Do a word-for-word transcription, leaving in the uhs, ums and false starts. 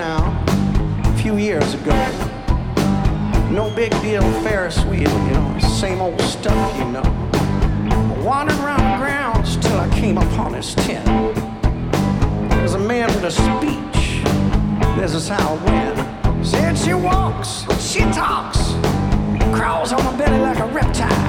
town a few years ago. No big deal, Ferris wheel, you know, same old stuff, you know. I wandered around the grounds till I came upon his tent. There's a man with a speech, this is how it went. Said she walks, she talks, crawls on my belly like a reptile.